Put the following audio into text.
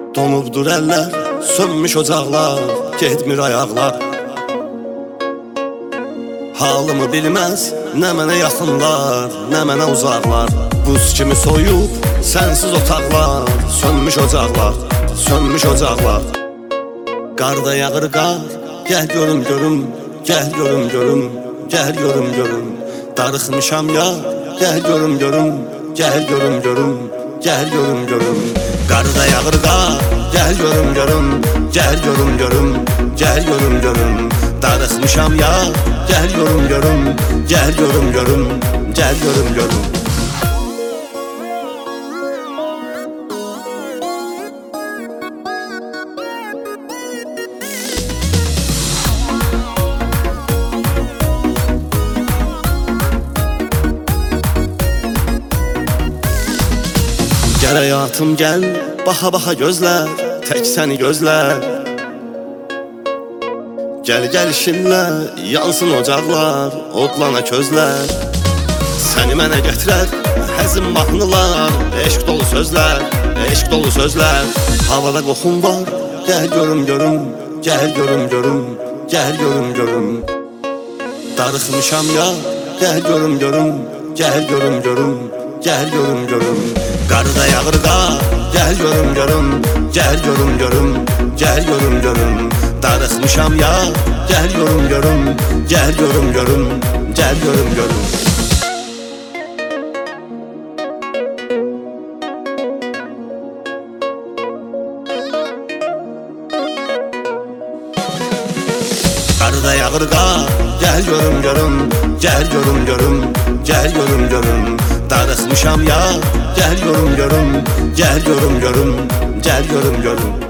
Donubdur əllər, sönmüş ocaqlar, getmir ayaqlar. Halımı bilməz, nə mənə yaxınlar, nə mənə uzaqlar. Buz kimi soyub, sənsiz otaqlar, sönmüş ocaqlar, sönmüş ocaqlar. Qarda yağır qar, gəl görüm görüm, gəl görüm görüm, gəl görüm görüm. Darıxmışam ya, gəl görüm görüm, gəl görüm görüm, gəl görüm görüm. Qarda yağır qar, gəl görüm görüm, gəl görüm görüm, gəl görüm görüm. Darıxmışam ya, gəl görüm görüm, gəl görüm görüm, gəl görüm görüm. Gəl həyatım gəl, baxa-baxa gözlər, tək səni gözlər. Gəl gəlişinlə, yansın ocaqlar, odlana közlər. Səni mənə gətirər, həzin mahnılar, eşq dolu sözlər, eşq dolu sözlər. Havada qoxum var, gəl görüm görüm, gəl görüm görüm, gəl görüm görüm. Darıxmışam ya, gəl görüm görüm, gəl görüm görüm, gəl görüm görüm. Qarda yağır qar, gəl görüm görüm, gəl görüm görüm, gəl görüm görüm. Darıxmışam ya, gəl görüm görüm, gəl görüm görüm, gəl görüm görüm. Qarda yağır qar, gəl görüm görüm, gəl görüm görüm, gəl görüm görüm. Darıxmışam ya, gəl görüm görüm, gəl görüm görüm, gəl görüm görüm.